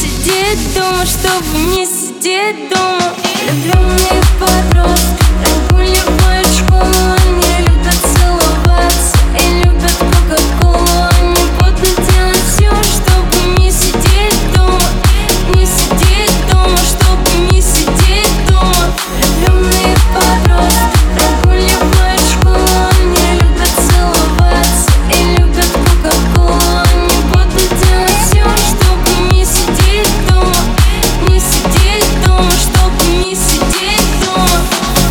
сидеть дома, чтобы не сидеть дома. Влюбленные подростки прогуливают школу, они любят целоваться и любят кока-колу. Они будут делать все, чтобы не сидеть дома, не сидеть дома, чтобы не сидеть дома. Влюбленные подростки прогуливают школу, они любят целоваться и любят кока-колу. Они будут делать все, чтобы не сидеть дома, не сидеть дома, чтобы не сидеть дома.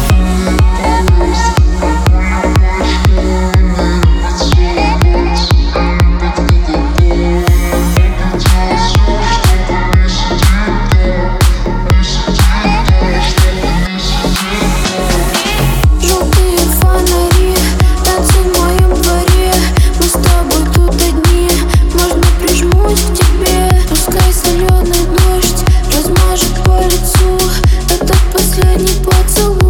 Желтые фонари, танцы в моем дворе. Мы с тобой тут одни, можно прижмусь к тебе. Пускай соленый дождь размажет по лицу этот последний поцелуй.